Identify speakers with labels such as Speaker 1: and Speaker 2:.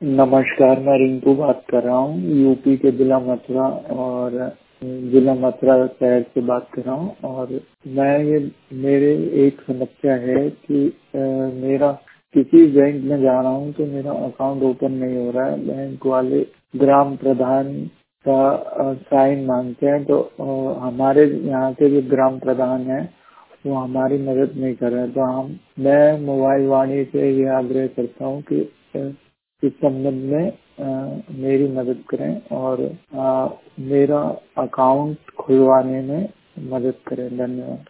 Speaker 1: नमस्कार, मैं रिंकू बात कर रहा हूँ यूपी के जिला मथुरा शहर से बात कर रहा हूँ। और मेरे एक समस्या है कि मेरा किसी बैंक में जा रहा हूँ तो मेरा अकाउंट ओपन नहीं हो रहा है। बैंक वाले ग्राम प्रधान का साइन मांगते हैं, तो हमारे यहाँ के जो ग्राम प्रधान है वो हमारी मदद नहीं कर रहे हैं। तो मैं मोबाइल वाणी से ये आग्रह करता हूँ कि इस संबंध में मेरी मदद करें और मेरा अकाउंट खुलवाने में मदद करें। धन्यवाद।